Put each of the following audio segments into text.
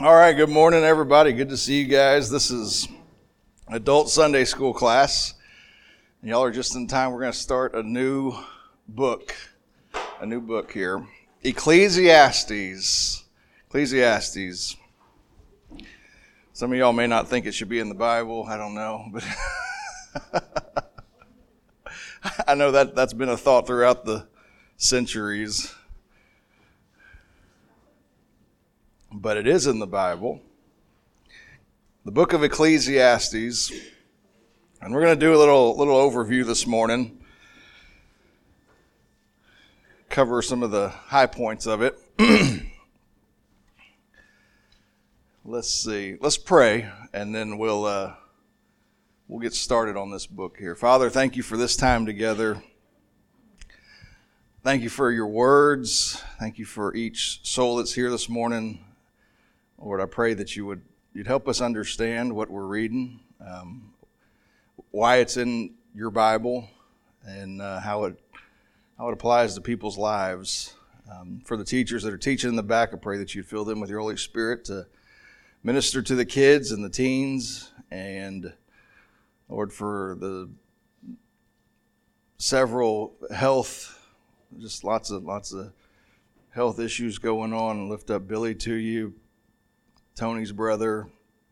All right, good morning, everybody. Good to see you guys. This is Adult Sunday School class. Y'all are just in time. We're going to start a new book here. Ecclesiastes. Some of y'all may not think it should be in the Bible. I don't know, but I know that's been a thought throughout the centuries. But it is in the Bible. The book of Ecclesiastes. And we're going to do a little overview this morning. Cover some of the high points of it. Let's see. Let's pray, and then we'll get started on this book here. Father, thank you for this time together. Thank you for your words. Thank you for each soul that's here this morning. Lord, I pray that you'd help us understand what we're reading, why it's in your Bible, and how it applies to people's lives. For the teachers that are teaching in the back, I pray that you'd fill them with your Holy Spirit to minister to the kids and the teens, and Lord, for the several health, just lots of health issues going on. Lift up Billy to you, Tony's brother.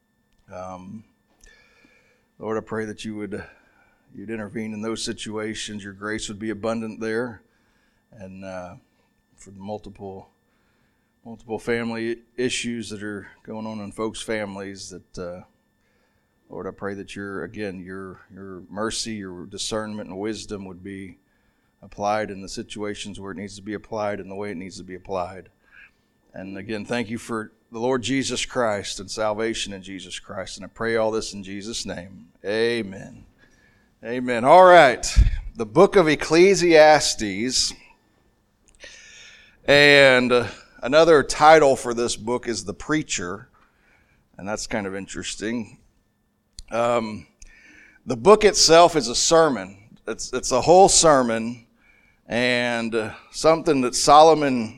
Lord, I pray that you'd intervene in those situations. Your grace would be abundant there, and for the multiple family issues that are going on in folks' families. That Lord, I pray that your mercy, your discernment, and wisdom would be applied in the situations where it needs to be applied and the way it needs to be applied. And again, thank you for the Lord Jesus Christ and salvation in Jesus Christ. And I pray all this in Jesus' name. Amen. Amen. All right. The book of Ecclesiastes. And another title for this book is The Preacher. And that's kind of interesting. The book itself is a sermon. It's a whole sermon. And something that Solomon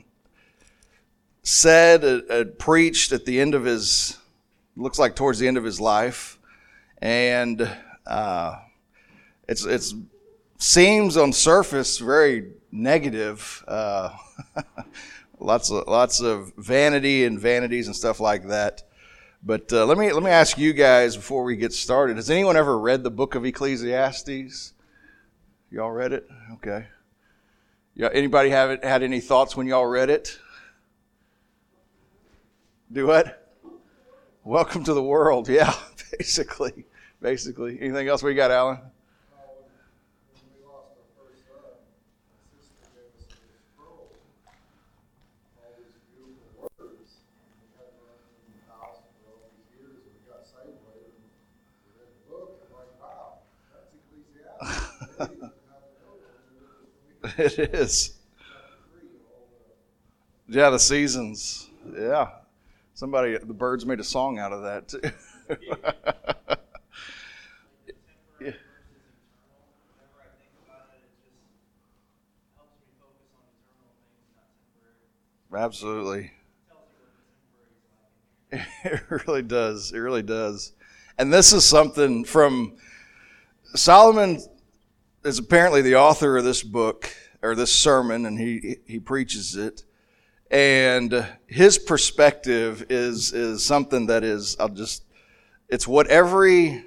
said, preached at the end of looks like towards the end of his life. And it seems on surface very negative. Lots of vanity and vanities and stuff like that. But let me ask you guys before we get started, has anyone ever read the book of Ecclesiastes? Y'all read it? Okay. Yeah. Anybody had any thoughts when y'all read it? Do what? Welcome to the world. Yeah, basically. Anything else we got, Alan? We lost our first son. My sister gave us this scroll, all these beautiful words. We had one in the house for all these years. We got saved later. We read the book. I'm like, wow, that's Ecclesiastes. It is. Yeah, the seasons. Yeah. The Birds made a song out of that too. Yeah. Absolutely. It really does. It really does. And this is something from Solomon is apparently the author of this book or this sermon, and he preaches it. And his perspective is something that is, it's what I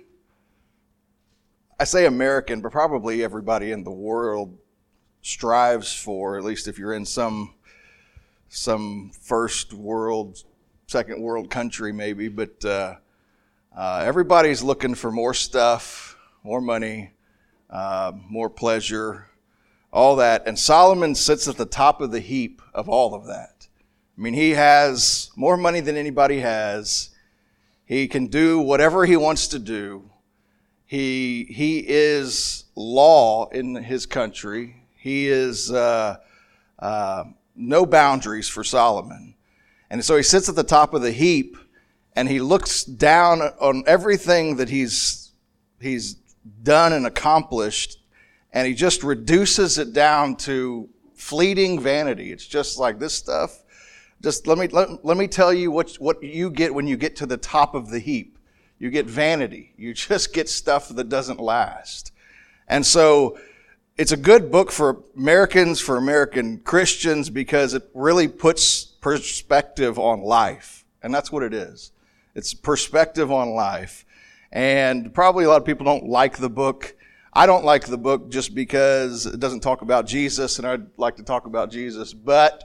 say American, but probably everybody in the world strives for, at least if you're in some first world, second world country maybe, but everybody's looking for more stuff, more money, more pleasure, all that. And Solomon sits at the top of the heap of all of that. I mean, he has more money than anybody has. He can do whatever he wants to do. He is law in his country. He is no boundaries for Solomon. And so he sits at the top of the heap, and he looks down on everything that he's done and accomplished, and he just reduces it down to fleeting vanity. It's just like this stuff Just let me tell you what you get when you get to the top of the heap. You get vanity. You just get stuff that doesn't last. And so it's a good book for Americans, for American Christians, because it really puts perspective on life. And that's what it is. It's perspective on life. And probably a lot of people don't like the book. I don't like the book just because it doesn't talk about Jesus, and I'd like to talk about Jesus. But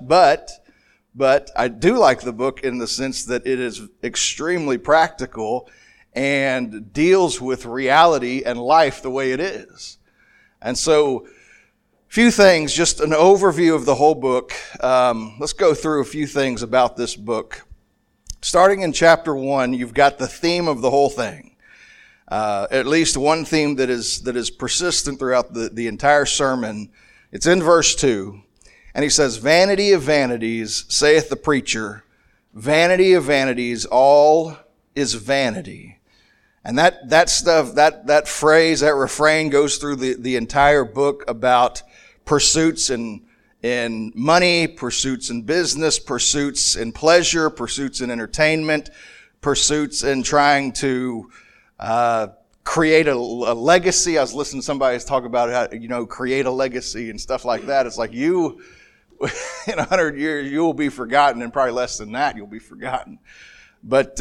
I do like the book in the sense that it is extremely practical and deals with reality and life the way it is. And so, few things, just an overview of the whole book. Let's go through a few things about this book. Starting in chapter 1, you've got the theme of the whole thing. At least one theme that is persistent throughout the entire sermon. It's in verse 2. And he says, "Vanity of vanities, saith the preacher, vanity of vanities, all is vanity." And that stuff, that phrase, that refrain goes through the entire book about pursuits in money, pursuits in business, pursuits in pleasure, pursuits in entertainment, pursuits in trying to create a legacy. I was listening to somebody talk about how, create a legacy and stuff like that. It's like you, in 100 years, you will be forgotten, and probably less than that, you'll be forgotten. But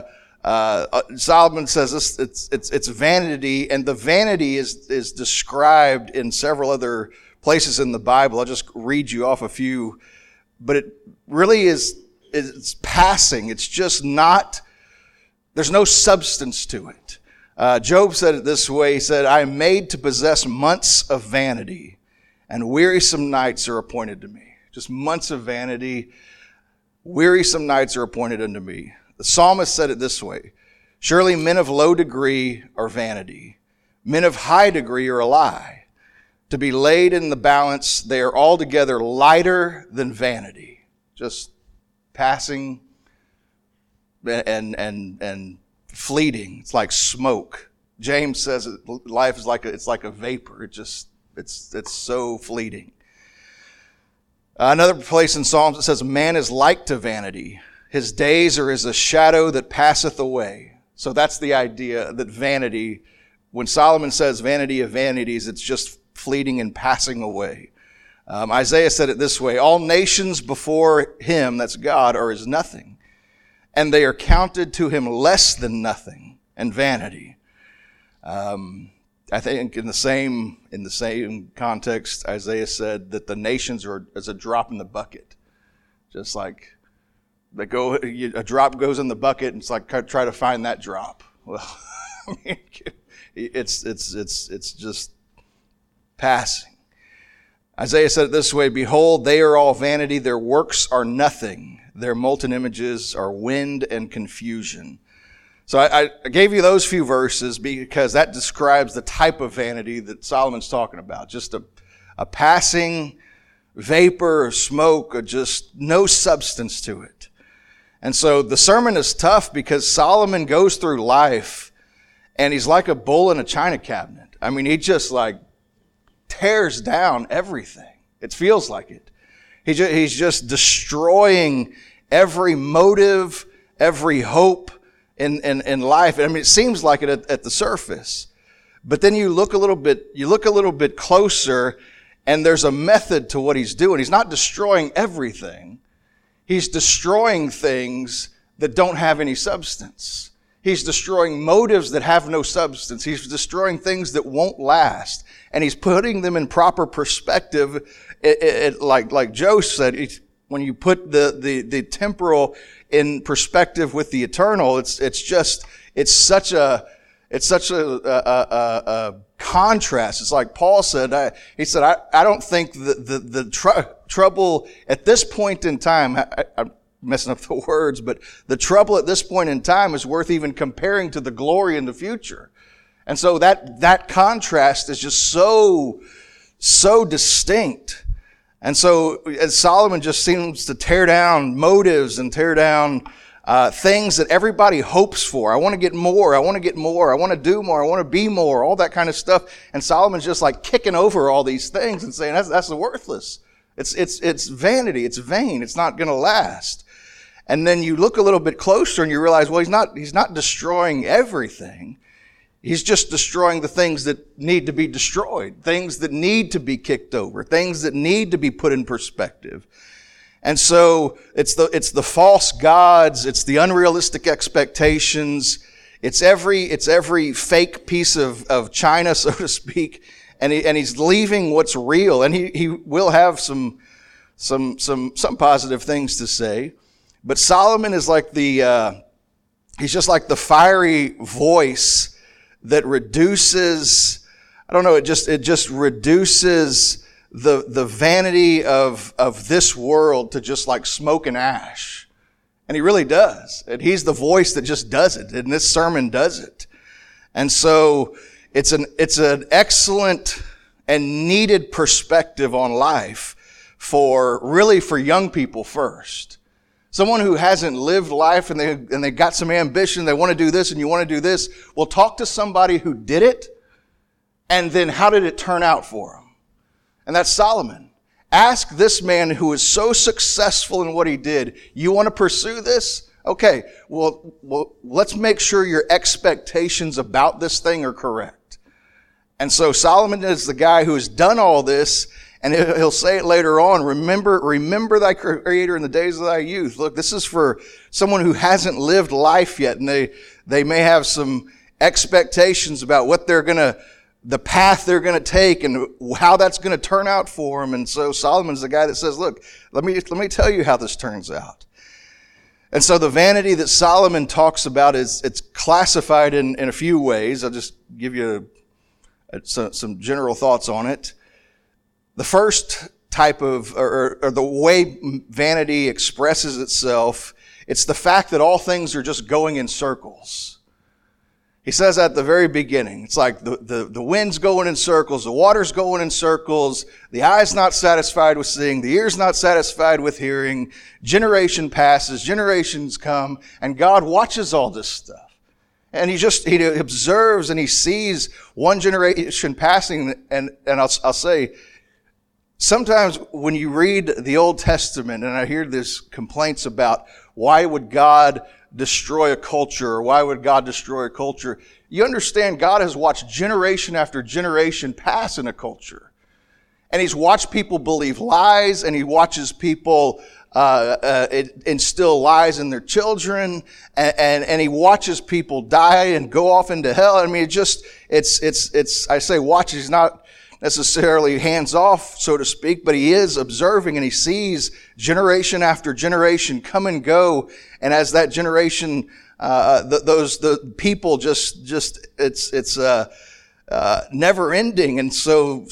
Solomon says it's vanity, and the vanity is described in several other places in the Bible. I'll just read you off a few, but it really it's passing. It's just not, there's no substance to it. Job said it this way. He said, "I am made to possess months of vanity, and wearisome nights are appointed to me." Just months of vanity, wearisome nights are appointed unto me. The psalmist said it this way: "Surely men of low degree are vanity. Men of high degree are a lie. To be laid in the balance, they are altogether lighter than vanity." Just passing and fleeting. It's like smoke. James says life is like a vapor. It's so fleeting. Another place in Psalms it says, "Man is like to vanity. His days are as a shadow that passeth away." So that's the idea that vanity, when Solomon says vanity of vanities, it's just fleeting and passing away. Isaiah said it this way: "All nations before him," that's God, "are as nothing, and they are counted to him less than nothing and vanity." I think in the same context, Isaiah said that the nations are as a drop in the bucket. Just like a drop goes in the bucket, and it's like try to find that drop. Well, I mean, it's just passing. Isaiah said it this way: "Behold, they are all vanity. Their works are nothing. Their molten images are wind and confusion." So I gave you those few verses because that describes the type of vanity that Solomon's talking about. Just a passing vapor or smoke, or just no substance to it. And so the sermon is tough because Solomon goes through life and he's like a bull in a china cabinet. I mean, he just like tears down everything. It feels like it. He's just destroying every motive, every hope in life. I mean, it seems like it at the surface, but then you look a little bit closer, and there's a method to what he's doing. He's not destroying everything. He's destroying things that don't have any substance. He's destroying motives that have no substance. He's destroying things that won't last, and he's putting them in proper perspective. Like Joe said, when you put the temporal in perspective with the eternal, it's such a contrast. It's like Paul said. He said, I don't think the trouble at this point in time, I'm messing up the words, but the trouble at this point in time is worth even comparing to the glory in the future. And so that contrast is just so distinct. And so as Solomon just seems to tear down motives and tear down things that everybody hopes for. I want to get more. I want to get more. I want to do more. I want to be more. All that kind of stuff. And Solomon's just like kicking over all these things and saying that's worthless. It's vanity. It's vain. It's not going to last. And then you look a little bit closer and you realize, well, he's not destroying everything. He's just destroying the things that need to be destroyed, things that need to be kicked over, things that need to be put in perspective. And so it's the false gods, it's the unrealistic expectations, it's every fake piece of china, so to speak, and he's leaving what's real, and he will have some positive things to say. But Solomon is like he's just like the fiery voice that reduces, it just reduces the vanity of this world to just like smoke and ash. And he really does. And he's the voice that just does it. And this sermon does it. And so it's an excellent and needed perspective on life for young people first. Someone who hasn't lived life and they got some ambition, they want to do this and you want to do this. Well, talk to somebody who did it, and then how did it turn out for them? And that's Solomon. Ask this man who is so successful in what he did, you want to pursue this? Okay, well, let's make sure your expectations about this thing are correct. And so Solomon is the guy who has done all this. And he'll say it later on, remember thy Creator in the days of thy youth. Look, this is for someone who hasn't lived life yet, and they may have some expectations about the path they're gonna take and how that's gonna turn out for them. And so Solomon's the guy that says, look, let me tell you how this turns out. And so the vanity that Solomon talks about it's classified in a few ways. I'll just give you some general thoughts on it. The first type of, or the way vanity expresses itself, it's the fact that all things are just going in circles. He says at the very beginning, it's like the wind's going in circles, the water's going in circles, the eye's not satisfied with seeing, the ear's not satisfied with hearing, generation passes, generations come, and God watches all this stuff. And he observes and he sees one generation passing, and I'll say, sometimes when you read the Old Testament and I hear these complaints about why would God destroy a culture or why would God destroy a culture, you understand God has watched generation after generation pass in a culture. And he's watched people believe lies, and he watches people instill lies in their children, and he watches people die and go off into hell. I mean, I say watch, he's not necessarily hands off, so to speak, but he is observing, and he sees generation after generation come and go. And as that generation, the people it's never ending. And so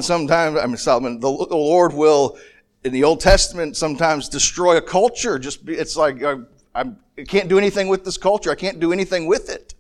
the Lord will, in the Old Testament, sometimes destroy a culture. It's like, I can't do anything with this culture. I can't do anything with it.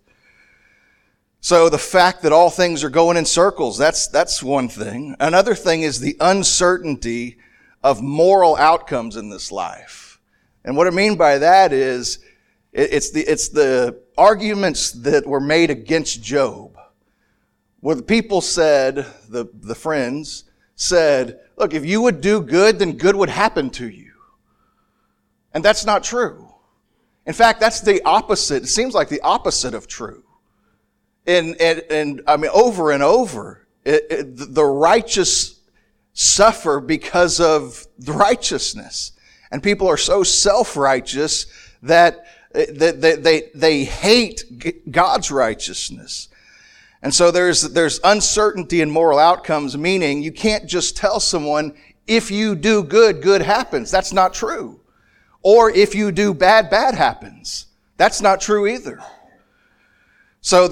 So the fact that all things are going in circles, that's one thing. Another thing is the uncertainty of moral outcomes in this life. And what I mean by that is, it's the arguments that were made against Job, where the people said, the friends said, look, if you would do good, then good would happen to you. And that's not true. In fact, that's the opposite. It seems like the opposite of true. And I mean, over and over, the righteous suffer because of the righteousness. And people are so self-righteous that they hate God's righteousness. And so there's uncertainty in moral outcomes, meaning you can't just tell someone, if you do good, good happens. That's not true. Or if you do bad, bad happens. That's not true either. So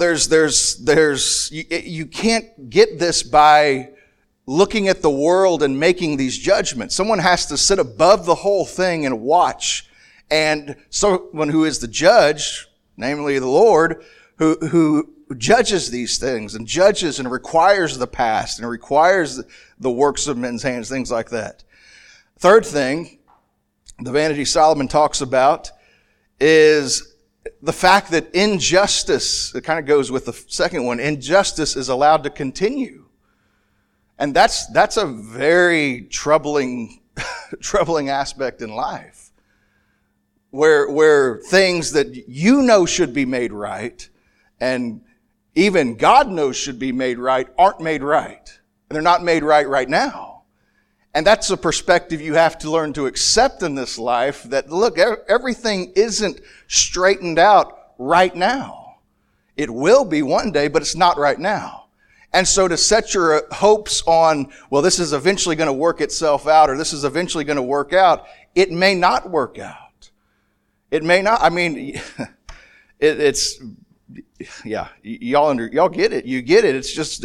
you can't get this by looking at the world and making these judgments. Someone has to sit above the whole thing and watch. And someone who is the judge, namely the Lord, who judges these things and judges and requires the past and requires the works of men's hands, things like that. Third thing, the vanity Solomon talks about is the fact that injustice, it kind of goes with the second one, injustice is allowed to continue. And that's a very troubling aspect in life. where things that you know should be made right, and even God knows should be made right, aren't made right. And they're not made right now. And that's a perspective you have to learn to accept in this life, that look, everything isn't straightened out right now. It will be one day, but it's not right now. And so to set your hopes on, well, this is eventually going to work itself out, or this is eventually going to work out, it may not work out. It may not. I mean, it's yeah. Y'all get it. You get it. It's just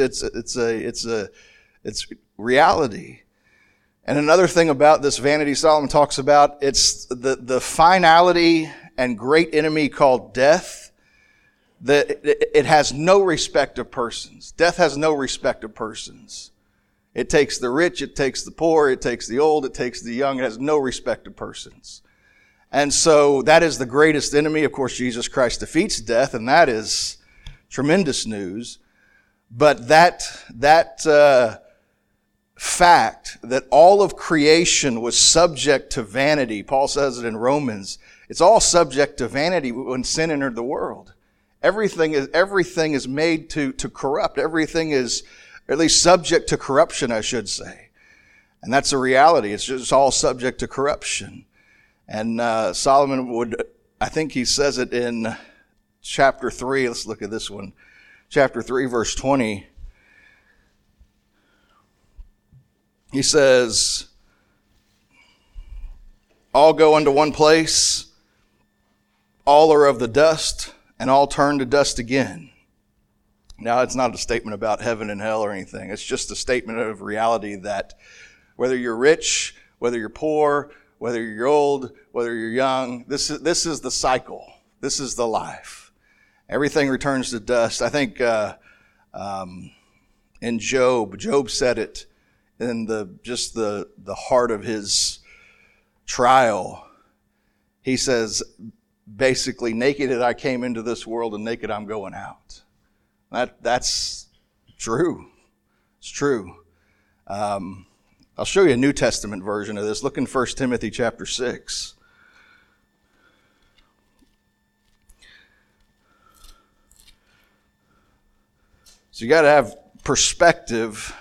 it's reality. And another thing about this vanity Solomon talks about, it's the finality and great enemy called death. That it has no respect of persons. Death has no respect of persons. It takes the rich, it takes the poor, it takes the old, it takes the young. It has no respect of persons. And so that is the greatest enemy. Of course, Jesus Christ defeats death, and that is tremendous news. But that fact that all of creation was subject to vanity, Paul says it in Romans, it's all subject to vanity when sin entered the world. Everything is made to corrupt. Everything is at least subject to corruption, I should say. And that's a reality. It's just all subject to corruption. And Solomon I think he says it in chapter 3. Let's look at this one. Chapter 3, verse 20. He says, all go unto one place, all are of the dust, and all turn to dust again. Now, it's not a statement about heaven and hell or anything. It's just a statement of reality that whether you're rich, whether you're poor, whether you're old, whether you're young, this is the cycle. This is the life. Everything returns to dust. I think in Job said it in the heart of his trial. He says, basically, naked I came into this world, and naked I'm going out. That's true. It's true. I'll show you a New Testament version of this. Look in 1 Timothy chapter 6. So you got to have perspective.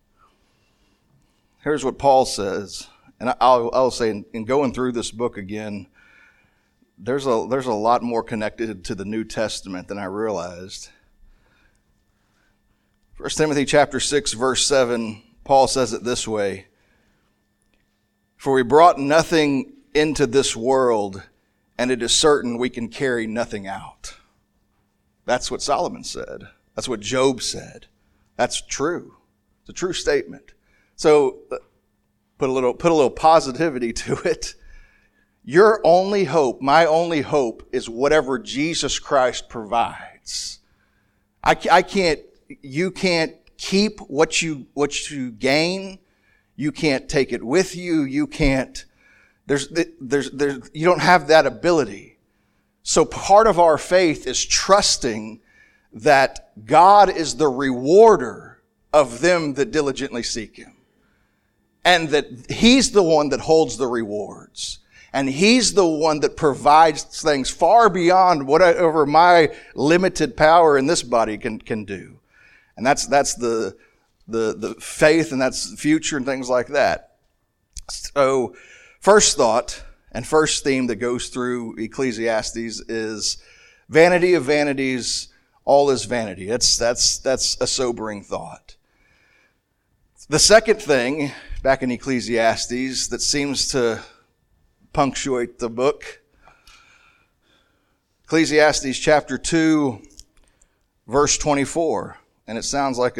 Here's what Paul says, and I'll say in going through this book again, there's a lot more connected to the New Testament than I realized. 1 Timothy chapter 6, verse 7, Paul says it this way: for we brought nothing into this world, and it is certain we can carry nothing out. That's what Solomon said. That's what Job said. That's true. It's a true statement. So put a little positivity to it. Your only hope, my only hope, is whatever Jesus Christ provides. You can't keep what you gain. You can't take it with you. You can't, you don't have that ability. So part of our faith is trusting that God is the rewarder of them that diligently seek Him. And that He's the one that holds the rewards. And He's the one that provides things far beyond whatever my limited power in this body can do. And that's the faith, and that's the future and things like that. So first thought and first theme that goes through Ecclesiastes is vanity of vanities, all is vanity. That's a sobering thought. The second thing back in Ecclesiastes that seems to punctuate the book, Ecclesiastes chapter 2, verse 24. And it sounds like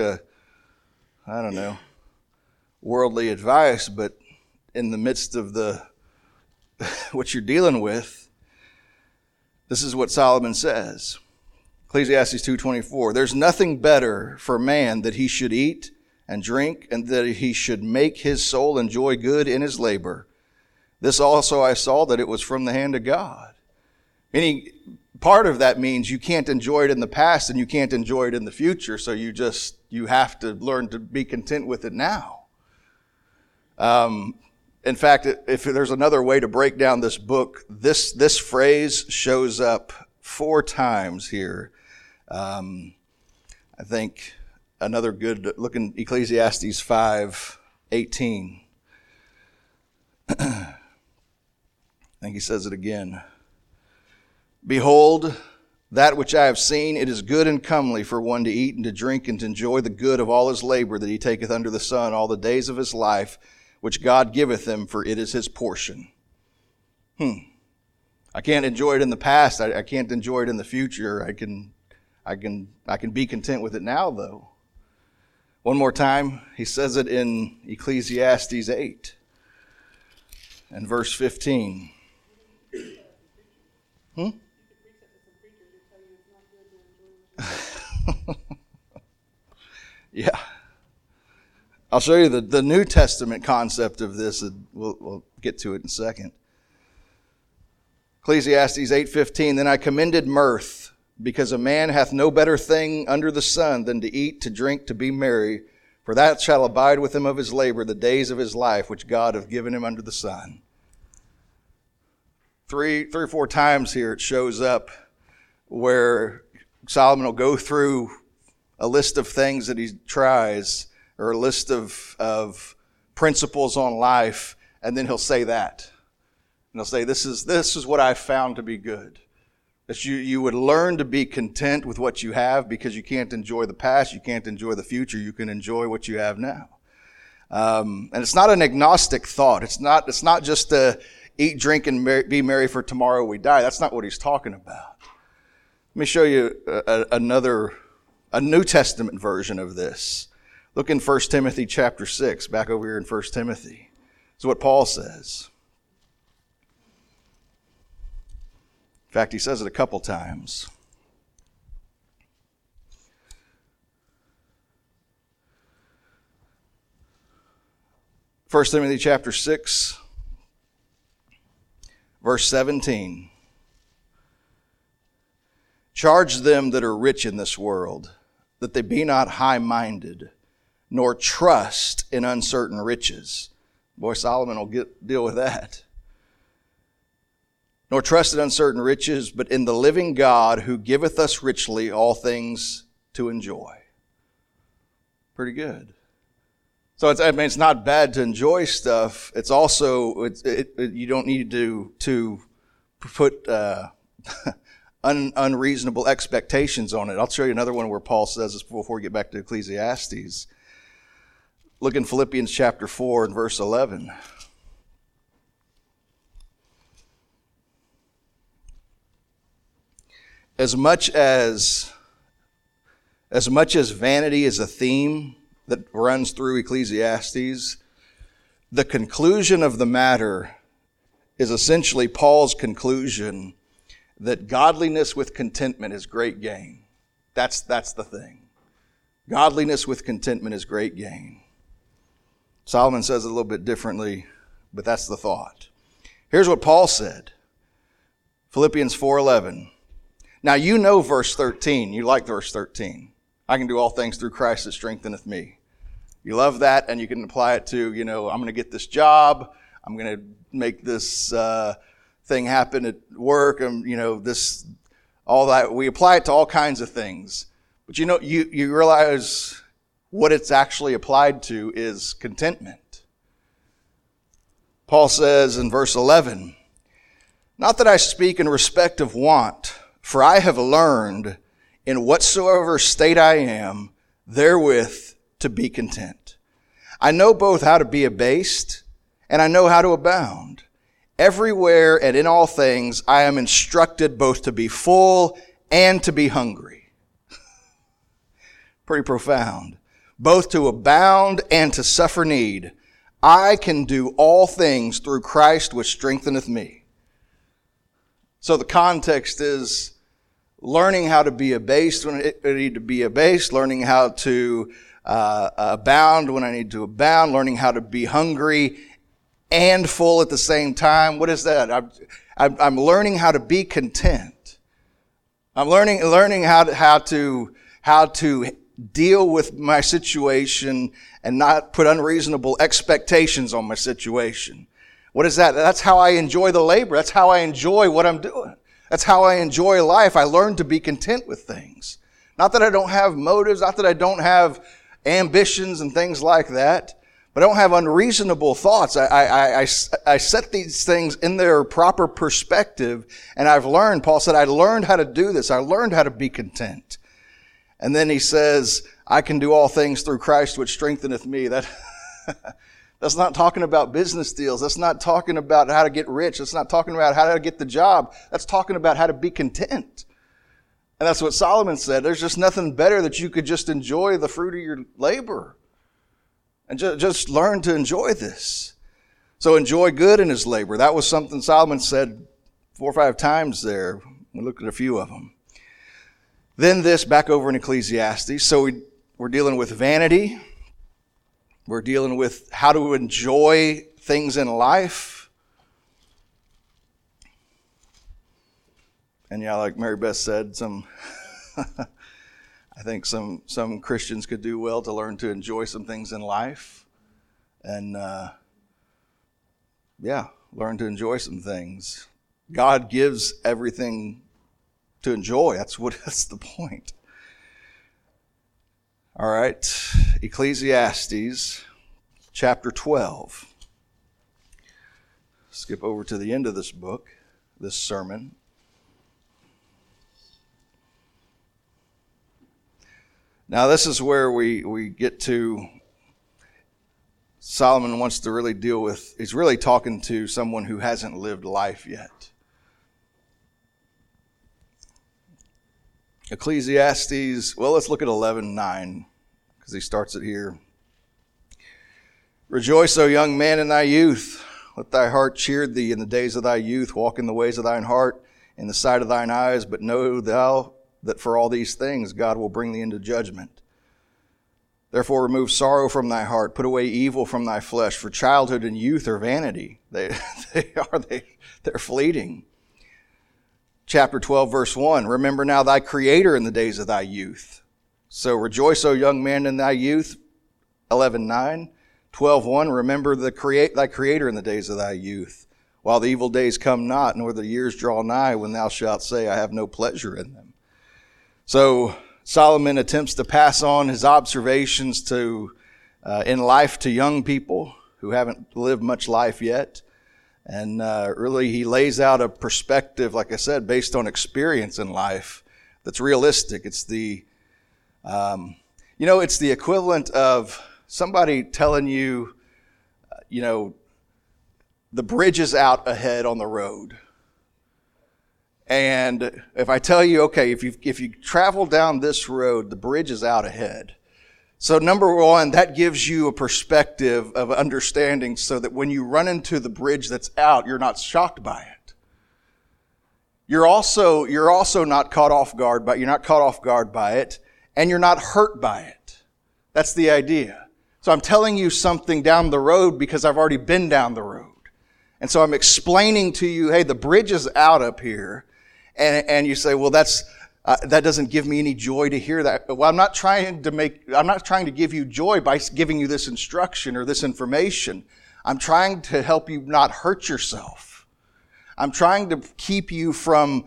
worldly advice, but in the midst of what you're dealing with, this is what Solomon says. Ecclesiastes 2:24. There's nothing better for man that he should eat and drink, and that he should make his soul enjoy good in his labor. This also I saw, that it was from the hand of God. Meaning, part of that means you can't enjoy it in the past and you can't enjoy it in the future, so you have to learn to be content with it now. In fact, if there's another way to break down this book, this phrase shows up 4 times here. I think another good look in Ecclesiastes 5:18. I think he says it again. Behold, that which I have seen, it is good and comely for one to eat and to drink and to enjoy the good of all his labor that he taketh under the sun all the days of his life, which God giveth him, for it is his portion. I can't enjoy it in the past. I can't enjoy it in the future. I can be content with it now, though. One more time, he says it in Ecclesiastes 8 and verse 15. Yeah. I'll show you the New Testament concept of this. We'll get to it in a second. Ecclesiastes 8:15, then I commended mirth, because a man hath no better thing under the sun than to eat, to drink, to be merry, for that shall abide with him of his labor the days of his life, which God hath given him under the sun. 3 or 4 times here it shows up where Solomon will go through a list of things that he tries, or a list of principles on life, and then he'll say that. And he'll say, this is what I've found to be good. That you would learn to be content with what you have, because you can't enjoy the past, you can't enjoy the future, you can enjoy what you have now. And it's not an agnostic thought. It's not just to eat, drink, and be merry, for tomorrow we die. That's not what he's talking about. Let me show you a New Testament version of this. Look in 1 Timothy chapter 6, back over here in 1 Timothy. This is what Paul says. In fact, he says it a couple times. First Timothy chapter 6, verse 17. Charge them that are rich in this world, that they be not high-minded, nor trust in uncertain riches. Boy, Solomon will deal with that. Nor trust in uncertain riches, but in the living God, who giveth us richly all things to enjoy. Pretty good. So it's not bad to enjoy stuff. It's also, you don't need to put unreasonable expectations on it. I'll show you another one where Paul says this before we get back to Ecclesiastes. Look in Philippians chapter 4 and verse 11. As much as vanity is a theme that runs through Ecclesiastes, the conclusion of the matter is essentially Paul's conclusion that godliness with contentment is great gain. That's the thing. Godliness with contentment is great gain. Solomon says it a little bit differently, but that's the thought. Here's what Paul said. Philippians 4:11. Now you know verse 13. You like verse 13. I can do all things through Christ that strengtheneth me. You love that, and you can apply it to, I'm going to get this job. I'm going to make this thing happen at work. This, all that. We apply it to all kinds of things. But you realize what it's actually applied to is contentment. Paul says in verse 11, not that I speak in respect of want, for I have learned in whatsoever state I am, therewith to be content. I know both how to be abased, and I know how to abound. Everywhere and in all things I am instructed both to be full and to be hungry. Pretty profound. Both to abound and to suffer need. I can do all things through Christ which strengtheneth me. So the context is learning how to be abased when I need to be abased, learning how to abound when I need to abound, learning how to be hungry and full at the same time. What is that? I'm learning how to be content. I'm learning how to deal with my situation and not put unreasonable expectations on my situation. What is that? That's how I enjoy the labor. That's how I enjoy what I'm doing. That's how I enjoy life. I learn to be content with things. Not that I don't have motives, not that I don't have ambitions and things like that, but I don't have unreasonable thoughts. I set these things in their proper perspective, and I've learned, Paul said, I learned how to do this. I learned how to be content. And then he says, I can do all things through Christ which strengtheneth me. That's not talking about business deals. That's not talking about how to get rich. That's not talking about how to get the job. That's talking about how to be content. And that's what Solomon said. There's just nothing better that you could just enjoy the fruit of your labor. And just learn to enjoy this. So enjoy good in his labor. That was something Solomon said 4 or 5 times there. We looked at a few of them. Then this, back over in Ecclesiastes. So we're dealing with vanity. We're dealing with how to enjoy things in life. And yeah, like Mary Beth said, I think some Christians could do well to learn to enjoy some things in life. And learn to enjoy some things. God gives everything to enjoy. That's the point. All right, Ecclesiastes chapter 12. Skip over to the end of this book, this sermon. Now this is where we get to, Solomon wants to really deal with, he's really talking to someone who hasn't lived life yet. Ecclesiastes, well, let's look at 11:9, because he starts it here. Rejoice, O young man, in thy youth. Let thy heart cheer thee in the days of thy youth. Walk in the ways of thine heart, in the sight of thine eyes. But know thou that for all these things God will bring thee into judgment. Therefore remove sorrow from thy heart. Put away evil from thy flesh. For childhood and youth are vanity. They're fleeting. Chapter 12, verse 1, remember now thy Creator in the days of thy youth. So rejoice, O young man, in thy youth. 11:9. 12:1, remember thy Creator in the days of thy youth, while the evil days come not, nor the years draw nigh, when thou shalt say, I have no pleasure in them. So Solomon attempts to pass on his observations in life to young people who haven't lived much life yet. And really, he lays out a perspective, like I said, based on experience in life that's realistic. It's the equivalent of somebody telling you, the bridge is out ahead on the road. And if I tell you, okay, if you travel down this road, the bridge is out ahead. So number one, that gives you a perspective of understanding so that when you run into the bridge that's out, you're not shocked by it. You're also not caught off guard by it, and you're not hurt by it. That's the idea. So I'm telling you something down the road because I've already been down the road. And so I'm explaining to you, hey, the bridge is out up here. And you say, well, that doesn't give me any joy to hear that. Well, I'm not trying to give you joy by giving you this instruction or this information. I'm trying to help you not hurt yourself. I'm trying to keep you from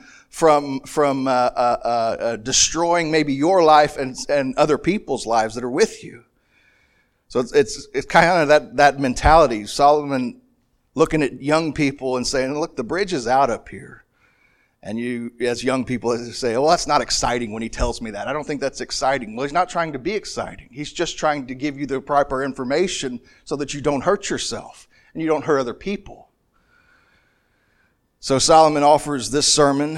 destroying maybe your life and other people's lives that are with you. So it's kind of that mentality. Solomon looking at young people and saying, look, the bridge is out up here. And you, as young people, say, well, that's not exciting when he tells me that. I don't think that's exciting. Well, he's not trying to be exciting. He's just trying to give you the proper information so that you don't hurt yourself and you don't hurt other people. So Solomon offers this sermon.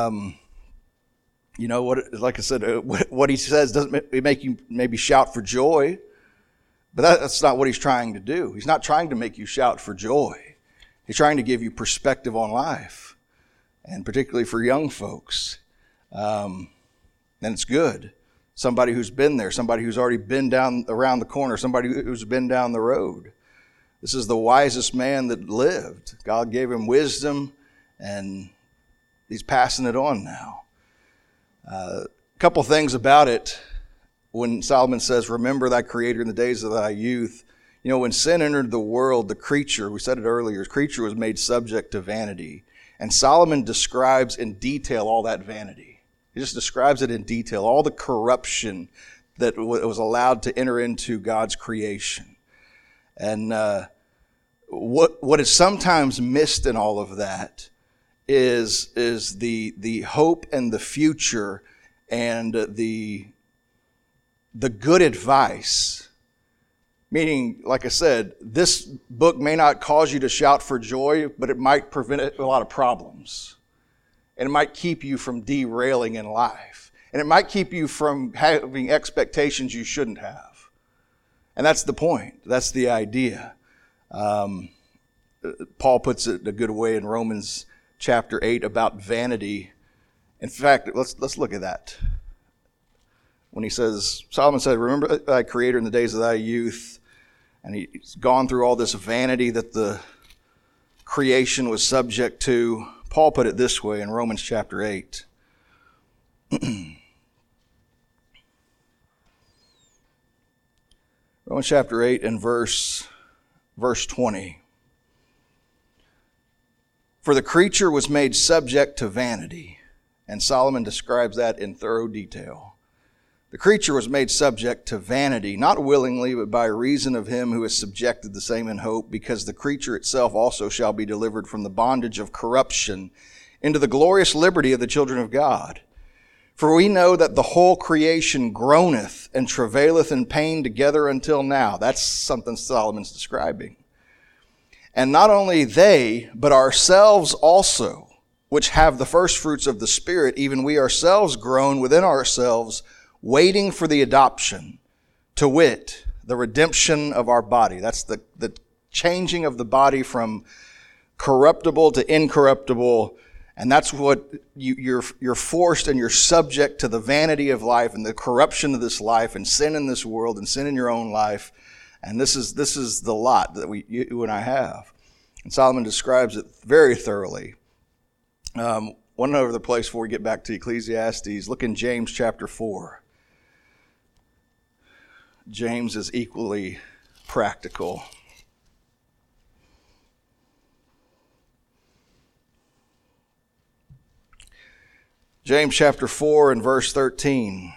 Like I said, what he says doesn't make you maybe shout for joy, but that's not what he's trying to do. He's not trying to make you shout for joy. He's trying to give you perspective on life. And particularly for young folks. And it's good. Somebody who's been there, somebody who's already been down around the corner, somebody who's been down the road. This is the wisest man that lived. God gave him wisdom, and he's passing it on now. A couple things about it. When Solomon says, remember thy Creator in the days of thy youth, You know, when sin entered the world, the creature, we said it earlier, the creature was made subject to vanity. And Solomon describes in detail all that vanity. He just describes it in detail, all the corruption that was allowed to enter into God's creation. And what is sometimes missed in all of that is the hope and the future and the good advice. Meaning, like I said, this book may not cause you to shout for joy, but it might prevent a lot of problems. And it might keep you from derailing in life. And it might keep you from having expectations you shouldn't have. And that's the point. That's the idea. Paul puts it a good way in Romans chapter 8 about vanity. In fact, let's look at that. When he says, Solomon said, remember thy Creator in the days of thy youth. And he's gone through all this vanity that the creation was subject to. Paul put it this way in Romans chapter 8. Romans chapter 8 and verse 20. For the creature was made subject to vanity. And Solomon describes that in thorough detail. The creature was made subject to vanity, not willingly, but by reason of him who is subjected the same in hope, because the creature itself also shall be delivered from the bondage of corruption into the glorious liberty of the children of God. For we know that the whole creation groaneth and travaileth in pain together until now. That's something Solomon's describing. And not only they, but ourselves also, which have the first fruits of the Spirit, even we ourselves groan within ourselves, waiting for the adoption, to wit, the redemption of our body. That's the changing of the body from corruptible to incorruptible. And that's what you're forced and you're subject to the vanity of life and the corruption of this life and sin in this world and sin in your own life. And this is the lot that you and I have. And Solomon describes it very thoroughly. One other place before we get back to Ecclesiastes, look in James chapter 4. James is equally practical. James chapter 4 and verse 13.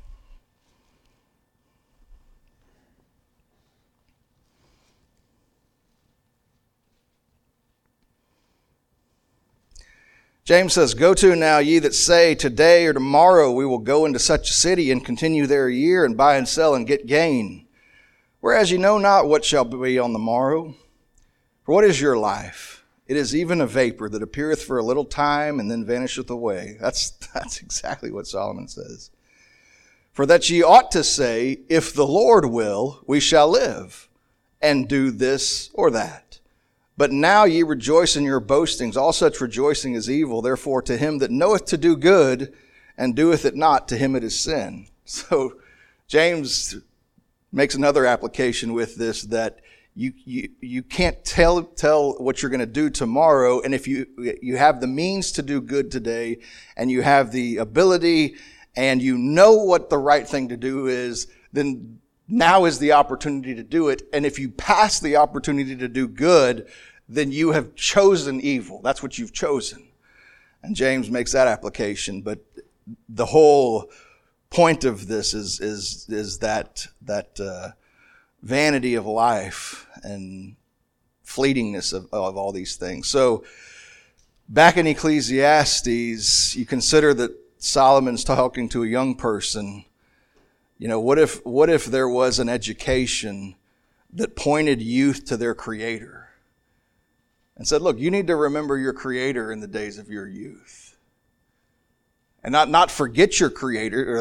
James says, Go to now, ye that say, today or tomorrow we will go into such a city and continue there a year and buy and sell and get gain. Whereas ye know not what shall be on the morrow. For what is your life? It is even a vapor that appeareth for a little time and then vanisheth away. That's exactly what Solomon says. For that ye ought to say, if the Lord will, we shall live and do this or that. But now ye rejoice in your boastings. All such rejoicing is evil. Therefore, to him that knoweth to do good and doeth it not, to him it is sin. So James makes another application with this, that you can't tell what you're going to do tomorrow. And if you have the means to do good today, and you have the ability, and you know what the right thing to do is, then now is the opportunity to do it. And if you pass the opportunity to do good, then you have chosen evil. That's what you've chosen. And James makes that application. But the whole point of this is that vanity of life and fleetingness of all these things. So back in Ecclesiastes, you consider that Solomon's talking to a young person. You know, what if there was an education that pointed youth to their Creator and said, look, you need to remember your Creator in the days of your youth. And not forget your Creator,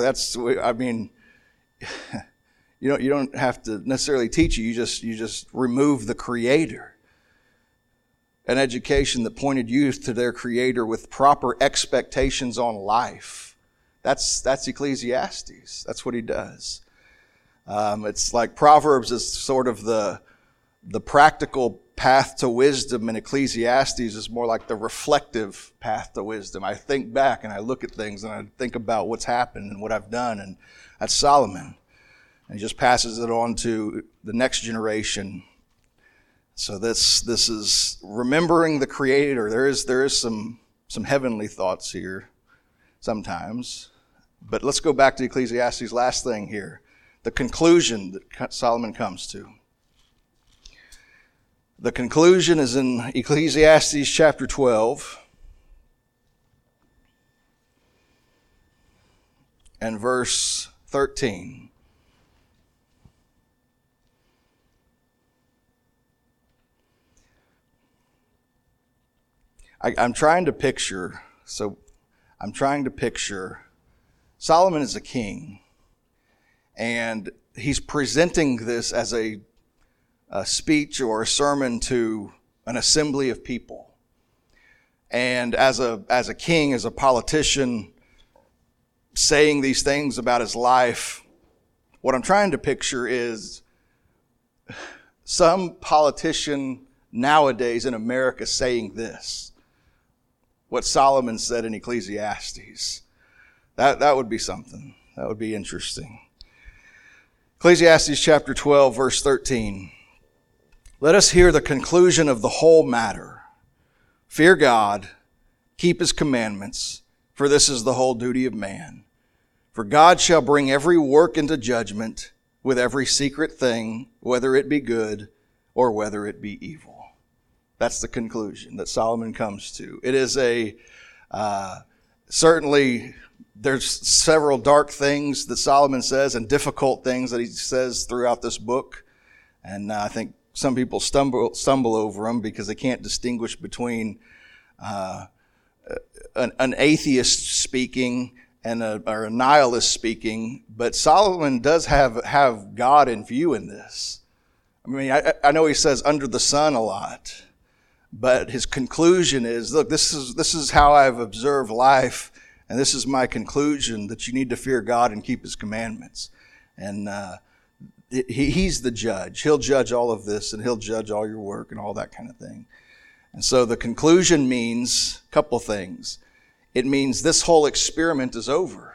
you don't have to necessarily teach you just remove the Creator. An education that pointed youth to their Creator with proper expectations on life. That's Ecclesiastes. That's what he does. It's like Proverbs is sort of the practical path to wisdom, and Ecclesiastes is more like the reflective path to wisdom. I think back and I look at things and I think about what's happened and what I've done, and that's Solomon. and he just passes it on to the next generation. So this is remembering the Creator. There is some heavenly thoughts here sometimes. But let's go back to Ecclesiastes' last thing here, the conclusion that Solomon comes to. The conclusion is in Ecclesiastes chapter 12 and verse 13. I'm trying to picture Solomon is a king, and he's presenting this as a speech or a sermon to an assembly of people. And as a king, as a politician, saying these things about his life, what I'm trying to picture is some politician nowadays in America saying this, what Solomon said in Ecclesiastes. That would be something. That would be interesting. Ecclesiastes chapter 12, verse 13. Let us hear the conclusion of the whole matter. Fear God, keep his commandments, for this is the whole duty of man. For God shall bring every work into judgment with every secret thing, whether it be good or whether it be evil. That's the conclusion that Solomon comes to. It is certainly there's several dark things that Solomon says and difficult things that he says throughout this book. And I think some people stumble over them because they can't distinguish between an atheist speaking and or a nihilist speaking. But Solomon does have God in view in this. I mean, I know he says under the sun a lot, but his conclusion is, look, this is how I've observed life, and this is my conclusion, that you need to fear God and keep his commandments. And he's the judge. He'll judge all of this, and he'll judge all your work and all that kind of thing. And so the conclusion means a couple things. It means this whole experiment is over.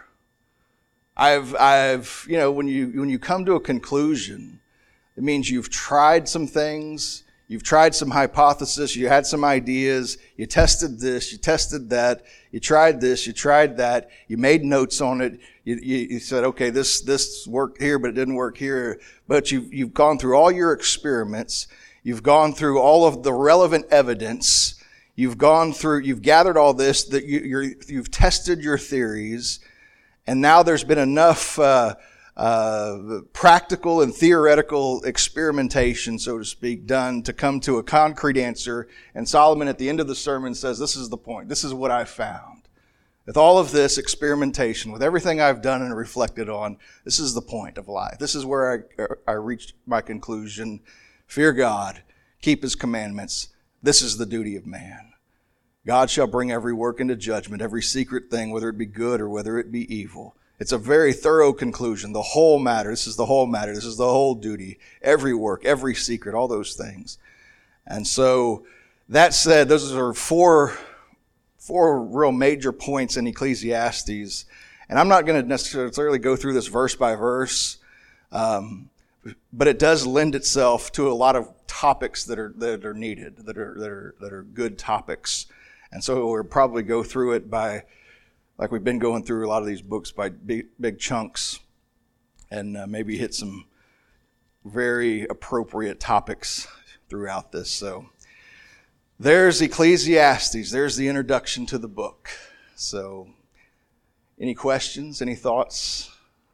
I've when you come to a conclusion, it means you've tried some things, you've tried some hypotheses, you had some ideas, you tested this, you tested that, you tried this, you tried that, you made notes on it, you said, okay, this worked here, but it didn't work here. But you've gone through all your experiments, you've gone through all of the relevant evidence, you've gathered all this, that you've tested your theories, and now there's been enough practical and theoretical experimentation, so to speak, done to come to a concrete answer. And Solomon at the end of the sermon says, this is the point. This is what I found. With all of this experimentation, with everything I've done and reflected on, this is the point of life. This is where I reached my conclusion. Fear God, keep his commandments. This is the duty of man. God shall bring every work into judgment, every secret thing, whether it be good or whether it be evil. It's a very thorough conclusion. The whole matter. This is the whole matter. This is the whole duty. Every work, every secret, all those things. And so, that said, those are four real major points in Ecclesiastes. And I'm not going to necessarily go through this verse by verse, but it does lend itself to a lot of topics that are needed, that are good topics. And so we'll probably go through it like we've been going through a lot of these books, by big chunks, and maybe hit some very appropriate topics throughout this. So there's Ecclesiastes. There's the introduction to the book. So any questions, any thoughts,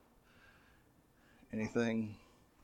anything?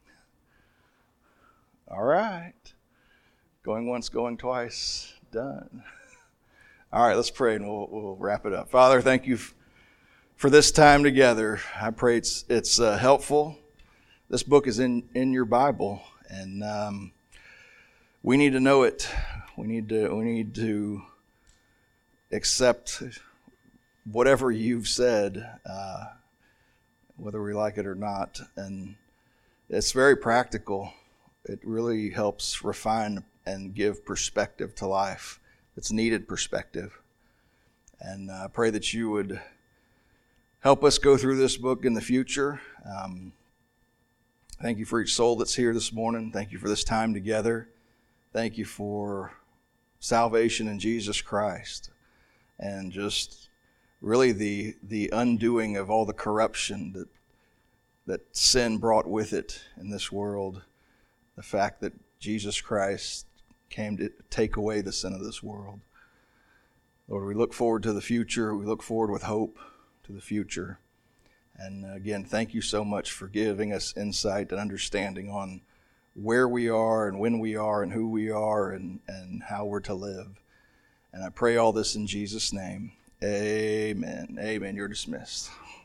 All right. Going once, going twice, done. All right, let's pray and we'll wrap it up. Father, thank you for this time together. I pray it's helpful. This book is in your Bible, and we need to know it. We need to accept whatever you've said, whether we like it or not. And it's very practical. It really helps refine and give perspective to life. It's needed perspective. And I pray that you would help us go through this book in the future. Thank you for each soul that's here this morning. Thank you for this time together. Thank you for salvation in Jesus Christ, and just really the undoing of all the corruption that sin brought with it in this world. The fact that Jesus Christ came to take away the sin of this world. Lord, we look forward to the future. We look forward with hope to the future. And again, thank you so much for giving us insight and understanding on where we are and when we are and who we are and how we're to live. And I pray all this in Jesus' name. Amen. Amen. You're dismissed.